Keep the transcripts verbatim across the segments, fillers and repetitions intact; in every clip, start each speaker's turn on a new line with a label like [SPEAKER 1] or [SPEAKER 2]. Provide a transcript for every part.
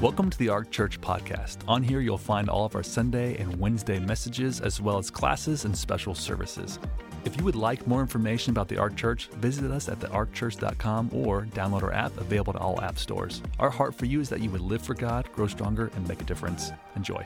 [SPEAKER 1] Welcome to the Ark Church podcast. On here, you'll find all of our Sunday and Wednesday messages, as well as classes and special services. If you would like more information about the Ark Church, visit us at the ark church dot com or download our app, available to all app stores. Our heart for you is that you would live for God, grow stronger, and make a difference. Enjoy.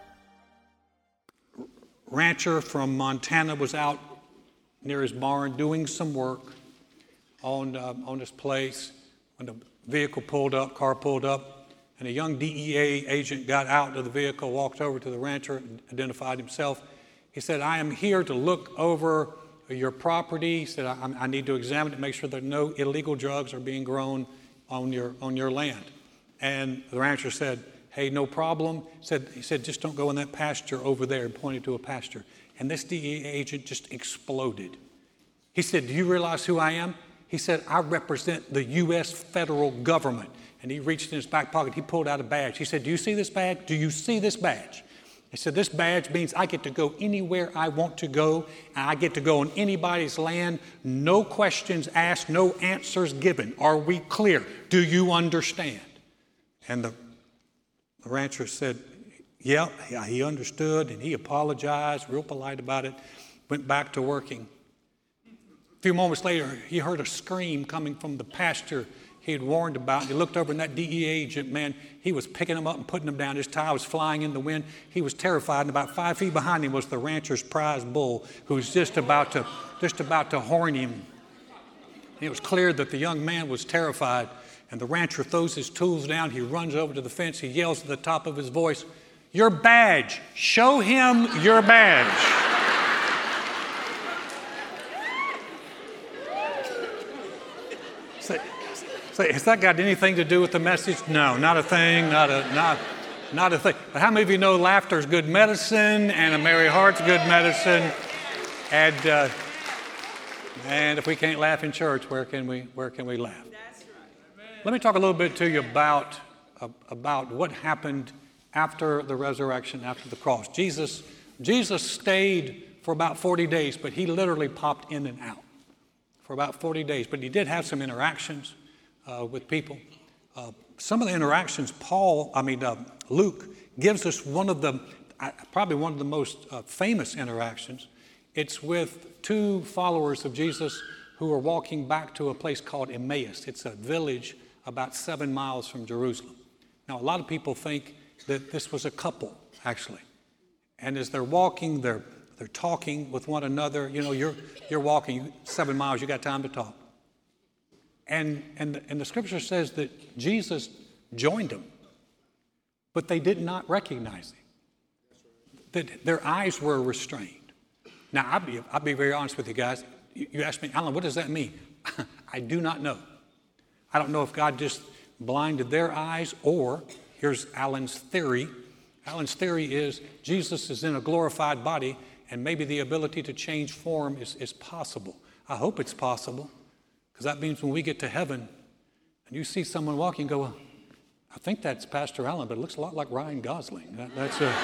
[SPEAKER 2] Rancher from Montana was out near his barn doing some work on uh, on his place when the vehicle pulled up, car pulled up. And a young D E A agent got out of the vehicle, walked over to the rancher, and identified himself. He said, I am here to look over your property. He said, I, I need to examine it, make sure that no illegal drugs are being grown on your on your land. And the rancher said, hey, no problem. He said, he said, just don't go in that pasture over there, and pointed to a pasture. And this D E A agent just exploded. He said, do you realize who I am? He said, I represent the U S federal government. And he reached in his back pocket, he pulled out a badge. He said, do you see this badge? Do you see this badge? He said, this badge means I get to go anywhere I want to go, and I get to go on anybody's land, no questions asked, no answers given. Are we clear? Do you understand? And the, the rancher said, yeah, yeah, he understood, and he apologized, real polite about it, went back to working. A few moments later, he heard a scream coming from the pasture he had warned about. He looked over, and that D E A agent, man, he was picking him up and putting him down. His tie was flying in the wind. He was terrified, and about five feet behind him was the rancher's prize bull, who was just about to, just about to horn him. And it was clear that the young man was terrified, and the rancher throws his tools down. He runs over to the fence. He yells at the top of his voice, your badge. Show him your badge. So, So has that got anything to do with the message? No, not a thing, not a not, not a thing. But how many of you know laughter is good medicine, and a merry heart's good medicine? And uh, and if we can't laugh in church, where can we where can we laugh? That's right. Let me talk a little bit to you about uh, about what happened after the resurrection, after the cross. Jesus Jesus stayed for about forty days, but he literally popped in and out for about forty days. But he did have some interactions Uh, with people. Uh, some of the interactions, Paul, I mean, uh, Luke gives us one of the, uh, probably one of the most uh, famous interactions. It's with two followers of Jesus who are walking back to a place called Emmaus. It's a village about seven miles from Jerusalem. Now, a lot of people think that this was a couple, actually. And as they're walking, they're they're talking with one another. You know, you're you're walking seven miles, you got time to talk. And, and, and the scripture says that Jesus joined them, but they did not recognize him. That their eyes were restrained. Now, I'll be, I'll be very honest with you guys. You, you ask me, Alan, what does that mean? I do not know. I don't know if God just blinded their eyes, or here's Alan's theory. Alan's theory is Jesus is in a glorified body, and maybe the ability to change form is, is possible. I hope it's possible. Because that means when we get to heaven and you see someone walking, go, well, I think that's Pastor Allen, but it looks a lot like Ryan Gosling. That, that's a,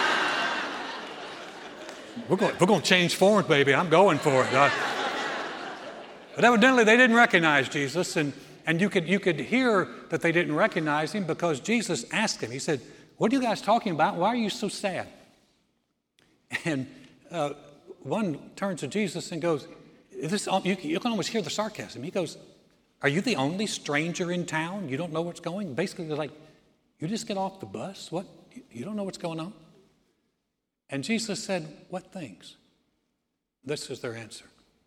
[SPEAKER 2] we're going, we're going to change forms, baby. I'm going for it. Uh, but evidently they didn't recognize Jesus, and, and you could you could hear that they didn't recognize him because Jesus asked him. He said, what are you guys talking about? Why are you so sad? And uh, one turns to Jesus and goes, This, you, you can almost hear the sarcasm. He goes, are you the only stranger in town? You don't know what's going? Basically, they're like, you just get off the bus? What? You don't know what's going on? And Jesus said, what things? This is their answer.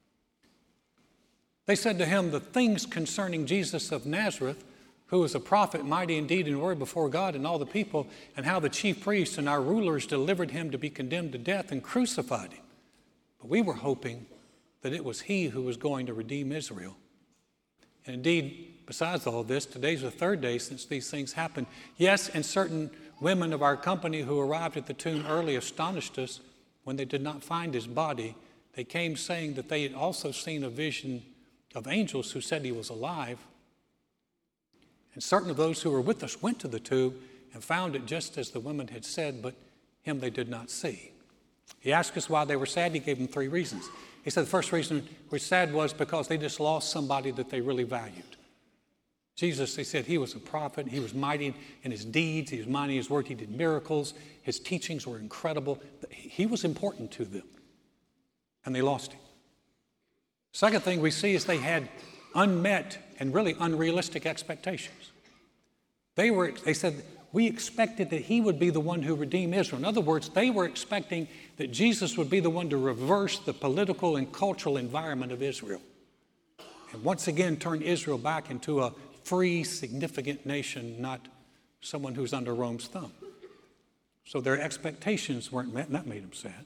[SPEAKER 2] They said to him, the things concerning Jesus of Nazareth, who was a prophet, mighty in deed and word before God and all the people, and how the chief priests and our rulers delivered him to be condemned to death and crucified him. But we were hoping that it was he who was going to redeem Israel. And indeed, besides all this, today's the third day since these things happened. Yes, and certain women of our company who arrived at the tomb early astonished us when they did not find his body. They came saying that they had also seen a vision of angels who said he was alive. And certain of those who were with us went to the tomb and found it just as the women had said, but him they did not see. He asked us why they were sad. He gave them three reasons. He said the first reason we're sad was because they just lost somebody that they really valued. Jesus, they said he was a prophet. He was mighty in his deeds. He was mighty in his word. He did miracles. His teachings were incredible. He was important to them. And they lost him. Second thing we see is they had unmet and really unrealistic expectations. They were, they said, we expected that he would be the one who redeemed Israel. In other words, they were expecting that Jesus would be the one to reverse the political and cultural environment of Israel. And once again turn Israel back into a free, significant nation, not someone who's under Rome's thumb. So their expectations weren't met, and that made them sad.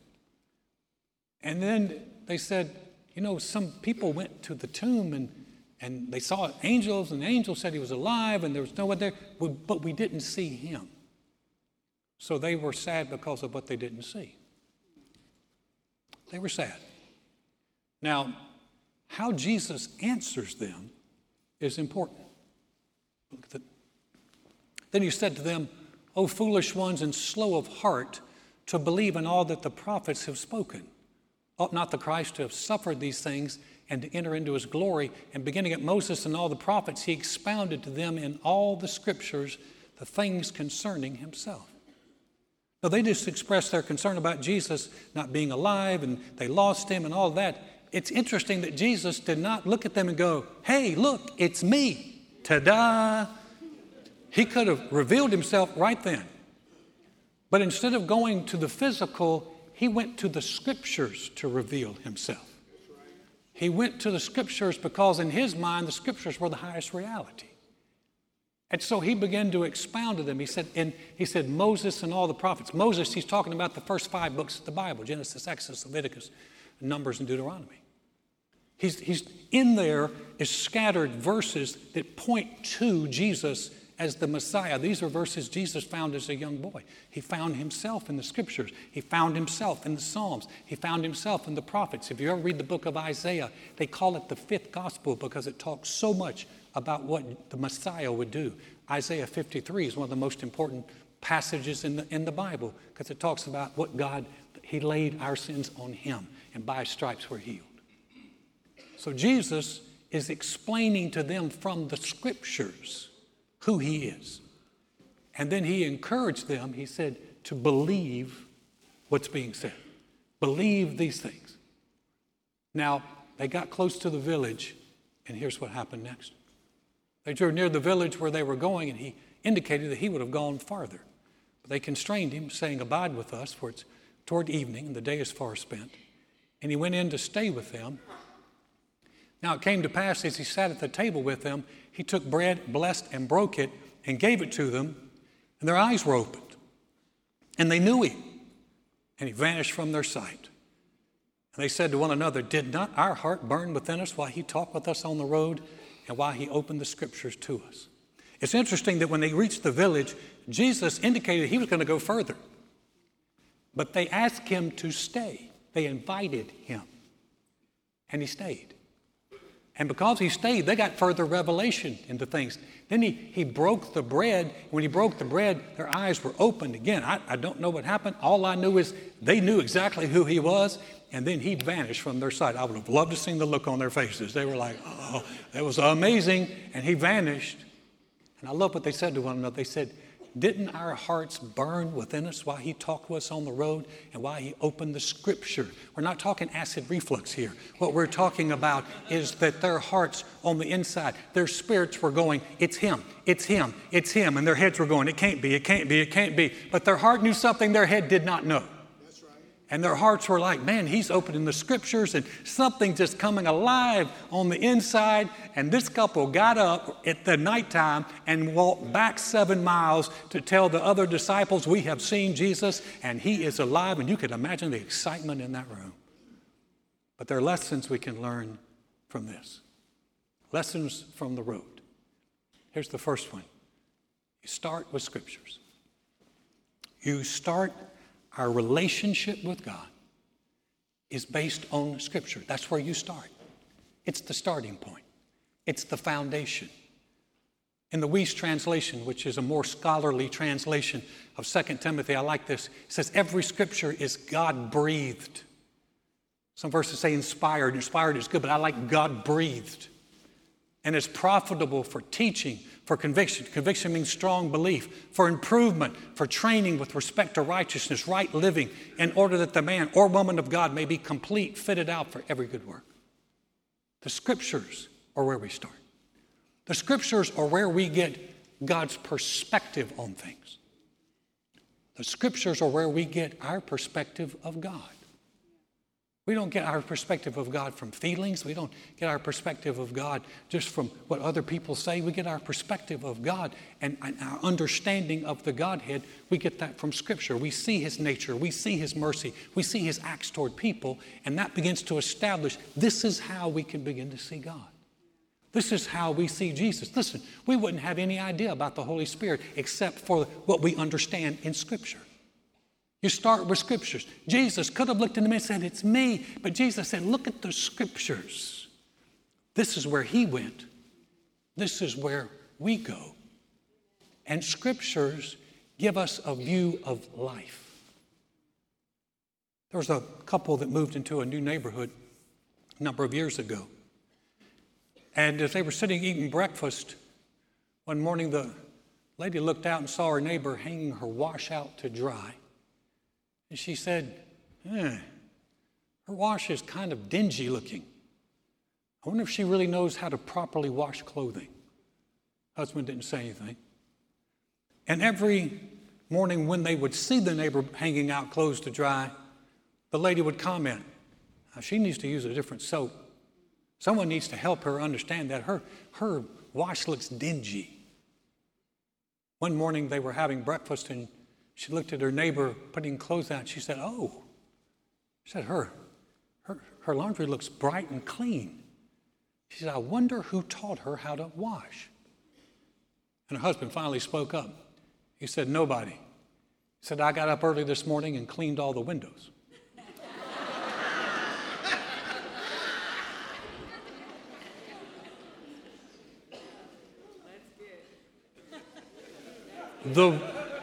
[SPEAKER 2] And then they said, you know, some people went to the tomb and, and they saw angels, and the angel said he was alive, and there was no one there, but we didn't see him. So they were sad because of what they didn't see. They were sad. Now, how Jesus answers them is important. Look at that. Then he said to them, O foolish ones and slow of heart to believe in all that the prophets have spoken. Ought not the Christ to have suffered these things and to enter into his glory? And beginning at Moses and all the prophets, he expounded to them in all the scriptures the things concerning himself. Now, they just expressed their concern about Jesus not being alive, and they lost him and all that. It's interesting that Jesus did not look at them and go, hey, look, it's me. Ta-da! He could have revealed himself right then. But instead of going to the physical, he went to the scriptures to reveal himself. He went to the scriptures because in his mind, the scriptures were the highest reality. And so he began to expound to them. He said, and he said, Moses and all the prophets. Moses, he's talking about the first five books of the Bible, Genesis, Exodus, Leviticus, Numbers, and Deuteronomy. He's, he's in there is scattered verses that point to Jesus as the Messiah. These are verses Jesus found as a young boy. He found himself in the scriptures. He found himself in the Psalms. He found himself in the prophets. If you ever read the book of Isaiah, they call it the fifth gospel because it talks so much about what the Messiah would do. Isaiah fifty-three is one of the most important passages in the, in the Bible because it talks about what God, he laid our sins on him, and by his stripes we're healed. So Jesus is explaining to them from the scriptures who he is. And then he encouraged them, he said, to believe what's being said. Believe these things. Now, they got close to the village, and here's what happened next. They drew near the village where they were going, and he indicated that he would have gone farther. But they constrained him, saying, abide with us, for it's toward evening, and the day is far spent. And he went in to stay with them. Now it came to pass, as he sat at the table with them, he took bread, blessed and broke it, and gave it to them, and their eyes were opened. And they knew him, and he vanished from their sight. And they said to one another, did not our heart burn within us while he talked with us on the road, and while he opened the scriptures to us? It's interesting that when they reached the village, Jesus indicated he was going to go further. But they asked him to stay. They invited him, and he stayed. And because he stayed, they got further revelation into things. Then he, he broke the bread. When he broke the bread, their eyes were opened again. I, I don't know what happened. All I knew is they knew exactly who he was, and then he vanished from their sight. I would have loved to see the look on their faces. They were like, oh, that was amazing. And he vanished. And I love what they said to one another. They said, didn't our hearts burn within us while he talked to us on the road and while he opened the scripture? We're not talking acid reflux here. What we're talking about is that their hearts on the inside, their spirits were going, it's him, it's him, it's him. And their heads were going, it can't be, it can't be, it can't be. But their heart knew something their head did not know. And their hearts were like, man, he's opening the scriptures and something just coming alive on the inside. And this couple got up at the nighttime and walked back seven miles to tell the other disciples, we have seen Jesus and he is alive. And you can imagine the excitement in that room. But there are lessons we can learn from this. Lessons from the road. Here's the first one. You start with scriptures. You start Our relationship with God is based on Scripture. That's where you start. It's the starting point. It's the foundation. In the Weiss translation, which is a more scholarly translation of Second Timothy, I like this. It says, every Scripture is God-breathed. Some verses say inspired. Inspired is good, but I like God-breathed. and is profitable for teaching, for conviction. Conviction means strong belief, for improvement, for training with respect to righteousness, right living, in order that the man or woman of God may be complete, fitted out for every good work. The Scriptures are where we start. The Scriptures are where we get God's perspective on things. The Scriptures are where we get our perspective of God. We don't get our perspective of God from feelings. We don't get our perspective of God just from what other people say. We get our perspective of God and, and our understanding of the Godhead. We get that from Scripture. We see His nature. We see His mercy. We see His acts toward people. And that begins to establish this is how we can begin to see God. This is how we see Jesus. Listen, we wouldn't have any idea about the Holy Spirit except for what we understand in Scripture. You start with Scriptures. Jesus could have looked in the mirror and said, it's me. But Jesus said, look at the Scriptures. This is where He went. This is where we go. And Scriptures give us a view of life. There was a couple that moved into a new neighborhood a number of years ago. And as they were sitting eating breakfast, one morning the lady looked out and saw her neighbor hanging her wash out to dry. And she said, eh, her wash is kind of dingy looking. I wonder if she really knows how to properly wash clothing. Husband didn't say anything. And every morning when they would see the neighbor hanging out clothes to dry, the lady would comment, she needs to use a different soap. Someone needs to help her understand that her, her wash looks dingy. One morning they were having breakfast and she looked at her neighbor putting clothes out. She said, oh, she said, her, her, her laundry looks bright and clean. She said, I wonder who taught her how to wash. And her husband finally spoke up. He said, nobody. He said, I got up early this morning and cleaned all the windows. The,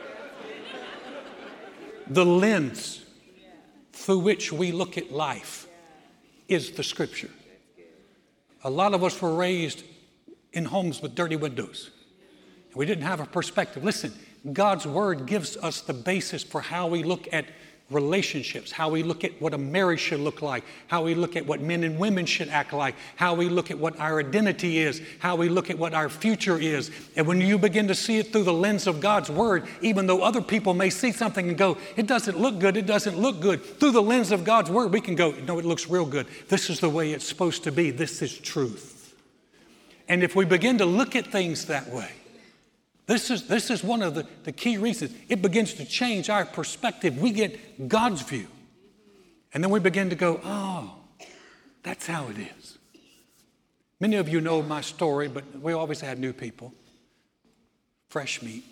[SPEAKER 2] the lens through which we look at life is the Scripture. A lot of us were raised in homes with dirty windows. We didn't have a perspective. Listen, God's Word gives us the basis for how we look at relationships, how we look at what a marriage should look like, how we look at what men and women should act like, how we look at what our identity is, how we look at what our future is. And when you begin to see it through the lens of God's Word, even though other people may see something and go, it doesn't look good, it doesn't look good, through the lens of God's Word, we can go, no, it looks real good. This is the way it's supposed to be. This is truth. And if we begin to look at things that way, This is, this is one of the, the key reasons. It begins to change our perspective. We get God's view. And then we begin to go, oh, that's how it is. Many of you know my story, but we always had new people. Fresh meat.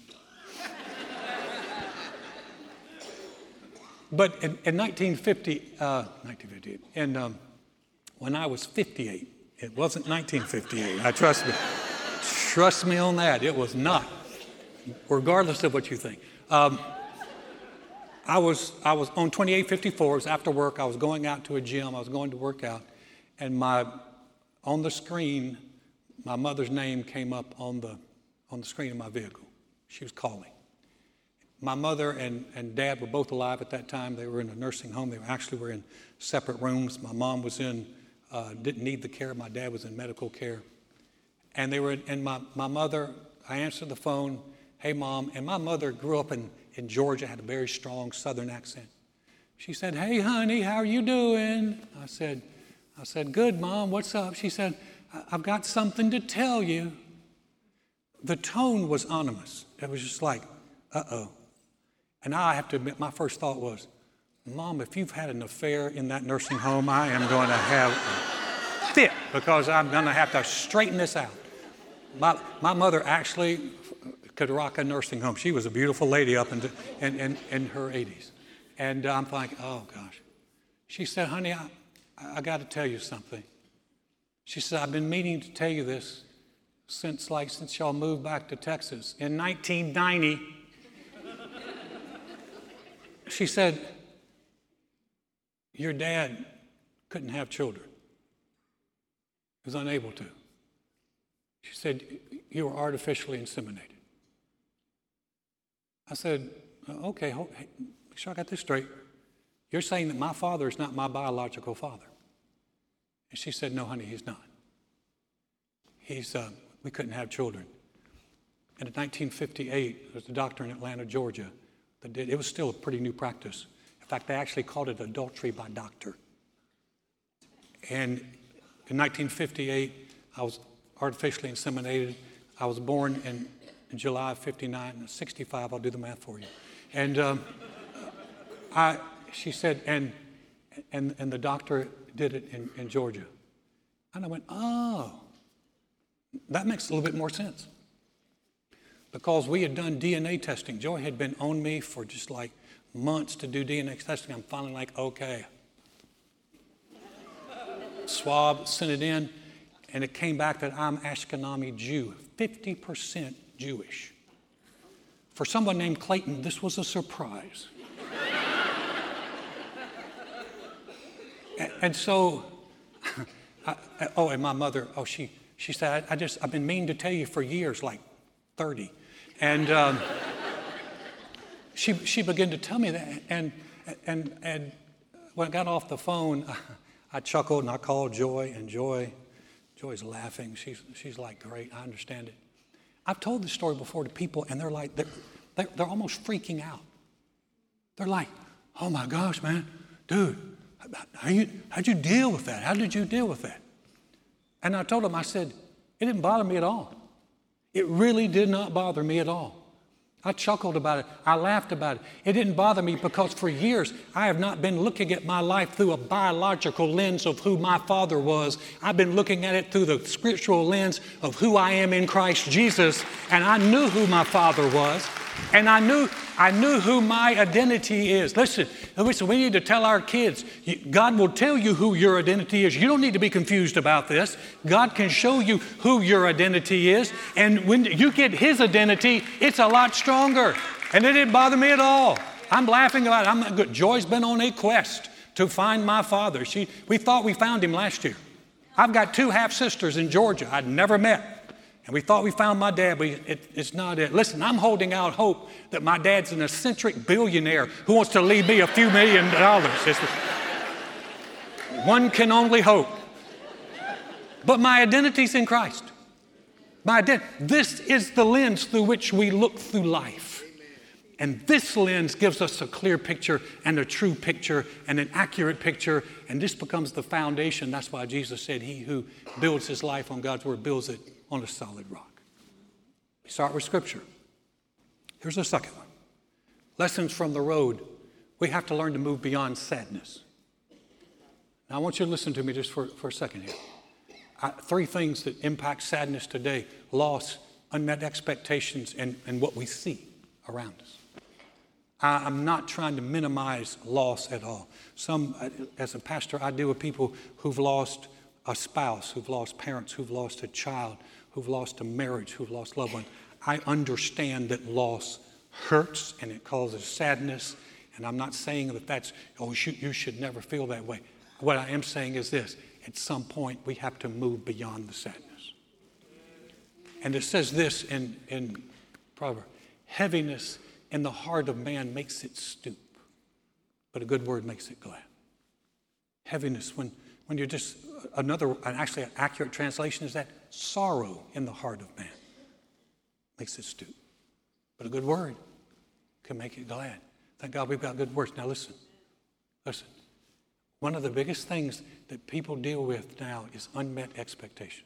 [SPEAKER 2] But in, in nineteen fifty, uh, nineteen fifty-eight, and um, when I was fifty-eight, it wasn't nineteen fifty-eight. I trust me. Trust me on that. It was not. Regardless of what you think. Um, I was I was on twenty-eight fifty-four. It was after work. I was going out to a gym. I was going to work out. And my on the screen, my mother's name came up on the on the screen of my vehicle. She was calling. My mother and, and dad were both alive at that time. They were in a nursing home. They were actually were in separate rooms. My mom was in, uh, didn't need the care. My dad was in medical care. And they were, and my, my mother, I answered the phone. Hey, Mom. And my mother grew up in, in Georgia, had a very strong Southern accent. She said, hey, honey, how are you doing? I said, I said, good, Mom, what's up? She said, I've got something to tell you. The tone was ominous. It was just like, uh-oh. And now I have to admit, my first thought was, Mom, if you've had an affair in that nursing home, I am going to have a fit because I'm going to have to straighten this out. My, my mother actually could rock a nursing home. She was a beautiful lady up in, in, in, in her eighties. And I'm like, oh, gosh. She said, honey, I, I got to tell you something. She said, I've been meaning to tell you this since, like, since y'all moved back to Texas. In nineteen ninety, she said, your dad couldn't have children. He was unable to. She said, you were artificially inseminated. I said, okay, hold, hey, make sure I got this straight. You're saying that my father is not my biological father. And she said, no, honey, he's not. He's, uh, we couldn't have children. And in nineteen fifty-eight, there was a doctor in Atlanta, Georgia, that did, it was still a pretty new practice. In fact, they actually called it adultery by doctor. And in nineteen fifty-eight, I was artificially inseminated. I was born in, in July of fifty-nine. sixty-five, I'll do the math for you. And um, I, she said, and, and, and the doctor did it in, in Georgia. And I went, oh, that makes a little bit more sense. Because we had done D N A testing. Joy had been on me for just like months to do D N A testing. I'm finally like, okay. Swab, sent it in, and it came back that I'm Ashkenazi Jew, fifty percent Jewish. For someone named Clayton, this was a surprise. and, and so, I, oh, and my mother, oh, she she said, I, I just, I've been meaning to tell you for years, like thirty. And um, she she began to tell me that, and and and when I got off the phone, I chuckled and I called Joy, and Joy, Joy's laughing. She's she's like, great, I understand it. I've told this story before to people, and they're like, they're, they're, they're almost freaking out. They're like, oh my gosh, man, dude, how you how'd you deal with that? How did you deal with that? And I told them, I said, it didn't bother me at all. It really did not bother me at all. I chuckled about it. I laughed about it. It didn't bother me because for years I have not been looking at my life through a biological lens of who my father was. I've been looking at it through the spiritual lens of who I am in Christ Jesus. And I knew who my father was. And I knew I knew who my identity is. Listen, listen, we need to tell our kids, God will tell you who your identity is. You don't need to be confused about this. God can show you who your identity is. And when you get his identity, it's a lot stronger. And it didn't bother me at all. I'm laughing about it. I'm not good. Joy's been on a quest to find my father. She, we thought we found him last year. I've got two half-sisters in Georgia I'd never met. And we thought we found my dad, but it, it's not it. Listen, I'm holding out hope that my dad's an eccentric billionaire who wants to leave me a few million dollars. It's, one can only hope. But my identity's in Christ. My ident- this is the lens through which we look through life. And this lens gives us a clear picture and a true picture and an accurate picture. And this becomes the foundation. That's why Jesus said, he who builds his life on God's word builds it on a solid rock. We start with Scripture. Here's the second one. Lessons from the road. We have to learn to move beyond sadness. Now, I want you to listen to me just for, for a second here. I, three things that impact sadness today: loss, unmet expectations, and, and what we see around us. I, I'm not trying to minimize loss at all. Some, as a pastor, I deal with people who've lost a spouse, who've lost parents, who've lost a child, who've lost a marriage, who've lost loved ones. I understand that loss hurts and it causes sadness. And I'm not saying that that's, oh, you should, you should never feel that way. What I am saying is this: at some point we have to move beyond the sadness. And it says this in, in Proverbs: heaviness in the heart of man makes it stoop, but a good word makes it glad. Heaviness, when, when you're just, another, actually an accurate translation is that sorrow in the heart of man makes it stoop. But a good word can make it glad. Thank God we've got good words. Now listen, listen. One of the biggest things that people deal with now is unmet expectations.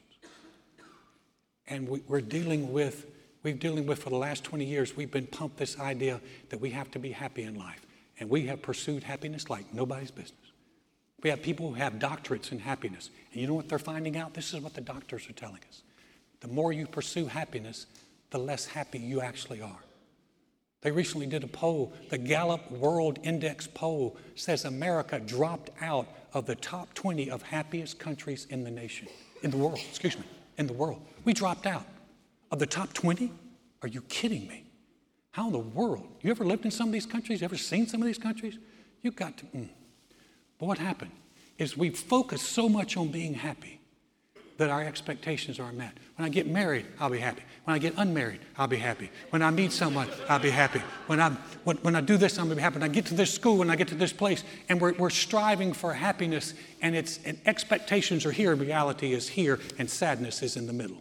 [SPEAKER 2] And we, we're dealing with, we've dealing with for the last twenty years, we've been pumped this idea that we have to be happy in life. And we have pursued happiness like nobody's business. We have people who have doctorates in happiness. And you know what they're finding out? This is what the doctors are telling us. The more you pursue happiness, the less happy you actually are. They recently did a poll. The Gallup World Index poll says America dropped out of the top twenty of happiest countries in the nation, in the world, excuse me, in the world. We dropped out of the top twenty? Are you kidding me? How in the world? You ever lived in some of these countries? You ever seen some of these countries? You've got to, mm. But what happened is we focused so much on being happy that our expectations are met. When I get married, I'll be happy. When I get unmarried, I'll be happy. When I meet someone, I'll be happy. When I when, when I do this, I'm going to be happy. When I get to this school, when I get to this place, and we're, we're striving for happiness, and it's and expectations are here, reality is here, and sadness is in the middle.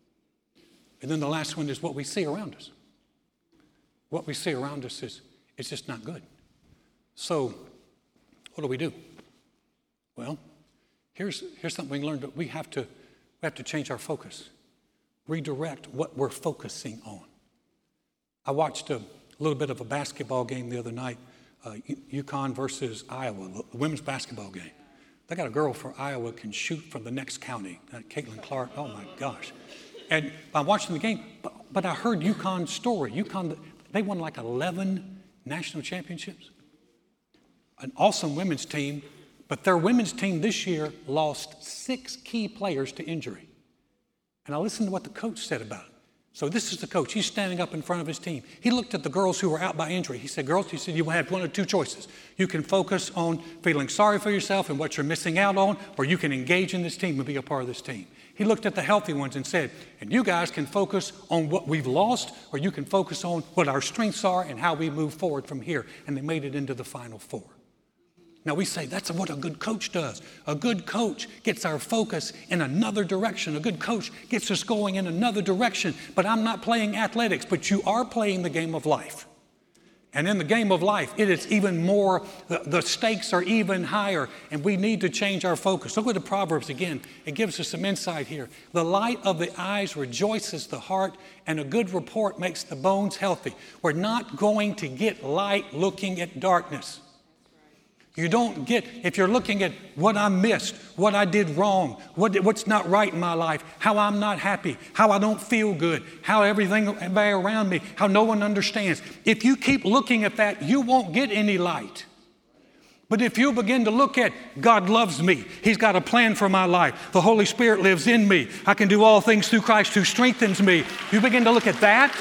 [SPEAKER 2] And then the last one is what we see around us. What we see around us is it's just not good. So what do we do? Well, here's here's something we learned, but we have to we have to change our focus. Redirect what we're focusing on. I watched a little bit of a basketball game the other night, uh, UConn versus Iowa, the women's basketball game. They got a girl from Iowa can shoot from the next county, uh, Caitlin Clark. Oh my gosh! And I'm watching the game, but, but I heard UConn's story. UConn, they won like eleven national championships. An awesome women's team, but their women's team this year lost six key players to injury. And I listened to what the coach said about it. So this is the coach. He's standing up in front of his team. He looked at the girls who were out by injury. He said, girls, he said, you have one of two choices. You can focus on feeling sorry for yourself and what you're missing out on, or you can engage in this team and be a part of this team. He looked at the healthy ones and said, and you guys can focus on what we've lost, or you can focus on what our strengths are and how we move forward from here. And they made it into the Final Four. Now we say that's what a good coach does. A good coach gets our focus in another direction. A good coach gets us going in another direction. But I'm not playing athletics, but you are playing the game of life. And in the game of life, it is even more, the, the stakes are even higher, and we need to change our focus. Look at the Proverbs again. It gives us some insight here. The light of the eyes rejoices the heart, and a good report makes the bones healthy. We're not going to get light looking at darkness. You don't get, if you're looking at what I missed, what I did wrong, what, what's not right in my life, how I'm not happy, how I don't feel good, how everything everybody around me, how no one understands. If you keep looking at that, you won't get any light. But if you begin to look at, God loves me, He's got a plan for my life, the Holy Spirit lives in me, I can do all things through Christ who strengthens me. You begin to look at that,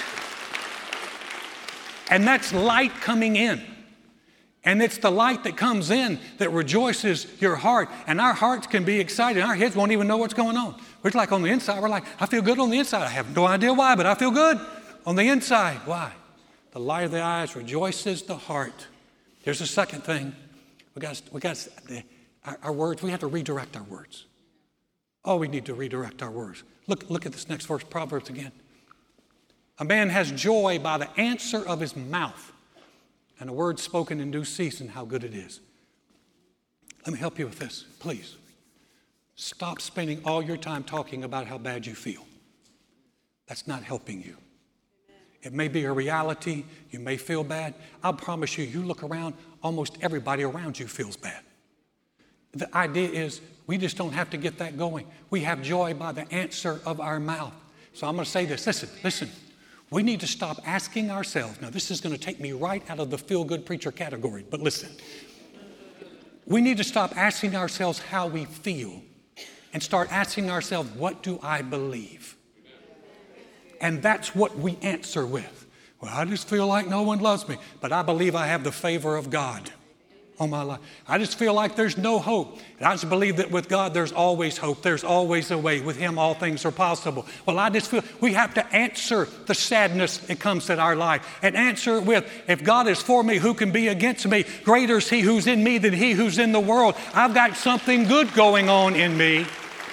[SPEAKER 2] and that's light coming in. And it's the light that comes in that rejoices your heart. And our hearts can be excited. Our heads won't even know what's going on. We're like on the inside, we're like, I feel good on the inside. I have no idea why, but I feel good on the inside. Why? The light of the eyes rejoices the heart. Here's the second thing. We got, we got our, our words, we have to redirect our words. Oh, we need to redirect our words. Look, look at this next verse, Proverbs again. A man has joy by the answer of his mouth, and a word spoken in due season, how good it is. Let me help you with this, please. Stop spending all your time talking about how bad you feel. That's not helping you. It may be a reality. You may feel bad. I'll promise you, you look around, almost everybody around you feels bad. The idea is we just don't have to get that going. We have joy by the answer of our mouth. So I'm going to say this. Listen, listen. We need to stop asking ourselves. Now, this is going to take me right out of the feel-good preacher category, but listen. We need to stop asking ourselves how we feel and start asking ourselves, what do I believe? And that's what we answer with. Well, I just feel like no one loves me, but I believe I have the favor of God on my life. I just feel like there's no hope. And I just believe that with God, there's always hope. There's always a way. With Him, all things are possible. Well, I just feel we have to answer the sadness that comes in our life and answer it with, if God is for me, who can be against me? Greater is He who's in me than he who's in the world. I've got something good going on in me.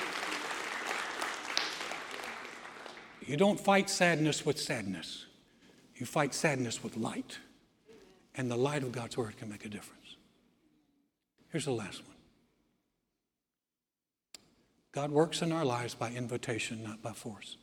[SPEAKER 2] You don't fight sadness with sadness. You fight sadness with light. And the light of God's Word can make a difference. Here's the last one. God works in our lives by invitation, not by force.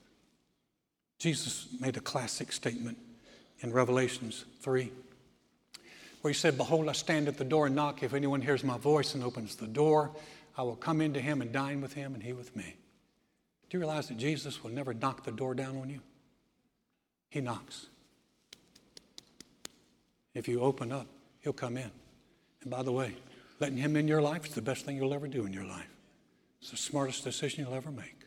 [SPEAKER 2] Jesus made a classic statement in Revelations three, where He said, behold, I stand at the door and knock. If anyone hears my voice and opens the door, I will come into him and dine with him and he with me. Do you realize that Jesus will never knock the door down on you? He knocks. If you open up, He'll come in. And by the way, letting Him in your life is the best thing you'll ever do in your life. It's the smartest decision you'll ever make.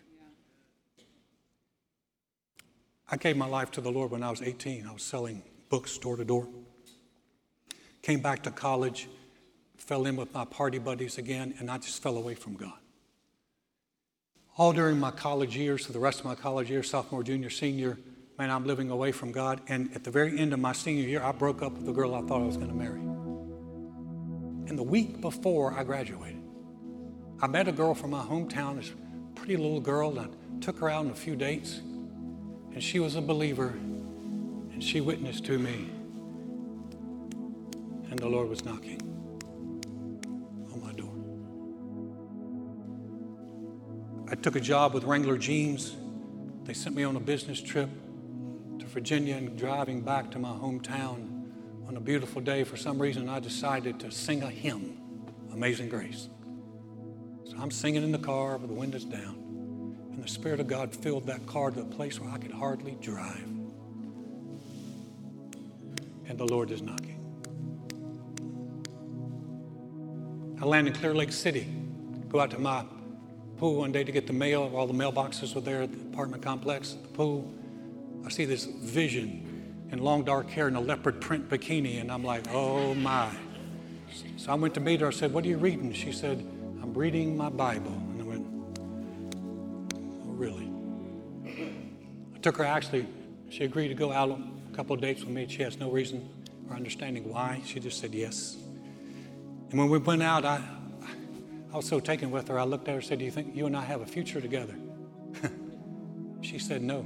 [SPEAKER 2] I gave my life to the Lord when I was eighteen. I was selling books door to door. Came back to college, fell in with my party buddies again, and I just fell away from God. all during my college years, for the rest of my college years, sophomore, junior, senior, man, I'm living away from God. And at the very end of my senior year, I broke up with the girl I thought I was going to marry. And the week before I graduated, I met a girl from my hometown, this pretty little girl, and I took her out on a few dates. And she was a believer, and she witnessed to me. And the Lord was knocking on my door. I took a job with Wrangler Jeans. They sent me on a business trip to Virginia, and driving back to my hometown on a beautiful day, for some reason I decided to sing a hymn, Amazing Grace. So I'm singing in the car with the windows down, and the Spirit of God filled that car to a place where I could hardly drive. And the Lord is knocking. I land in Clear Lake City, go out to my pool one day to get the mail. All the mailboxes were there at the apartment complex, the pool. I see this vision in long dark hair in a leopard print bikini, and I'm like, oh my. So I went to meet her. I said, what are you reading? She said, I'm reading my Bible. And I went, oh, really? I took her, actually, she agreed to go out on a couple of dates with me. She has no reason or understanding why. She just said yes. And when we went out, I, I was so taken with her, I looked at her and said, do you think you and I have a future together? She said, no.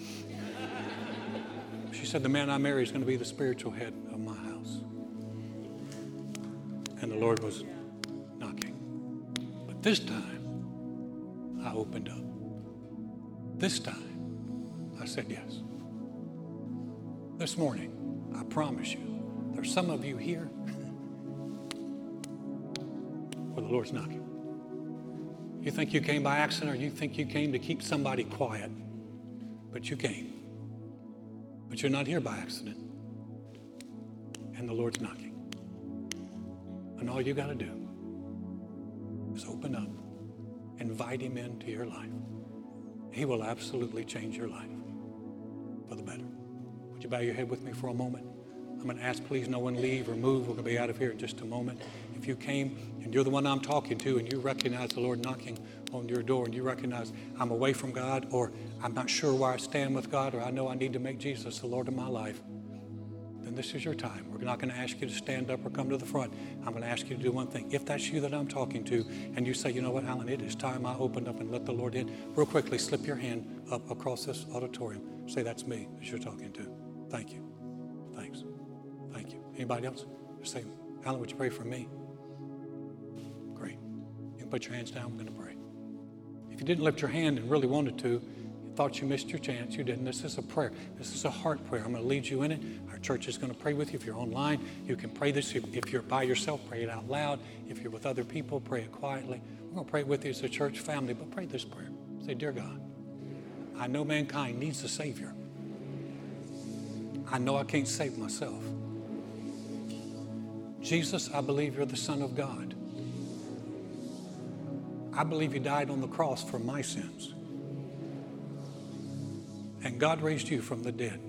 [SPEAKER 2] She said, the man I marry is going to be the spiritual head of my house. And the Lord was knocking. But this time, I opened up. This time, I said yes. This morning, I promise you, there's some of you here where the Lord's knocking. You think you came by accident, or you think you came to keep somebody quiet, but you came. But you're not here by accident. And the Lord's knocking. And all you got to do is open up, invite him into your life. He will absolutely change your life for the better. Would you bow your head with me for a moment? I'm going to ask, please, no one leave or move. We're going to be out of here in just a moment. If you came and you're the one I'm talking to, and you recognize the Lord knocking on your door, and you recognize I'm away from God, or I'm not sure where I stand with God, or I know I need to make Jesus the Lord of my life, then this is your time. We're not going to ask you to stand up or come to the front. I'm going to ask you to do one thing. If that's you that I'm talking to, and you say, you know what, Alan, it is time I opened up and let the Lord in, real quickly, slip your hand up across this auditorium. Say, that's me that you're talking to. Thank you. Thanks. Thank you. Anybody else? Just say, Alan, would you pray for me? Great. You can put your hands down. I'm going to pray. If you didn't lift your hand and really wanted to, you thought you missed your chance, you didn't. This is a prayer. This is a heart prayer. I'm going to lead you in it. Our church is going to pray with you. If you're online, you can pray this. If you're by yourself, pray it out loud. If you're with other people, pray it quietly. We're going to pray with you as a church family, but pray this prayer. Say, dear God, I know mankind needs a Savior. I know I can't save myself. Jesus, I believe you're the Son of God. I believe you died on the cross for my sins. And God raised you from the dead.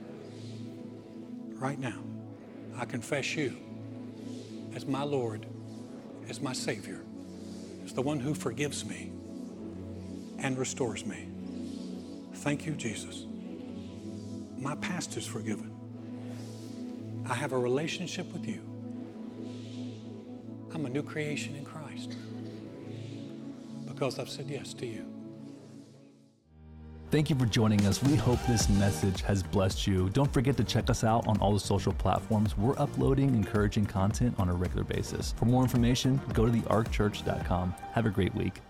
[SPEAKER 2] Right now, I confess you as my Lord, as my Savior, as the one who forgives me and restores me. Thank you, Jesus. My past is forgiven. I have a relationship with you. I'm a new creation in Christ because I've said yes to you.
[SPEAKER 1] Thank you for joining us. We hope this message has blessed you. Don't forget to check us out on all the social platforms. We're uploading encouraging content on a regular basis. For more information, go to the ark church dot com. Have a great week.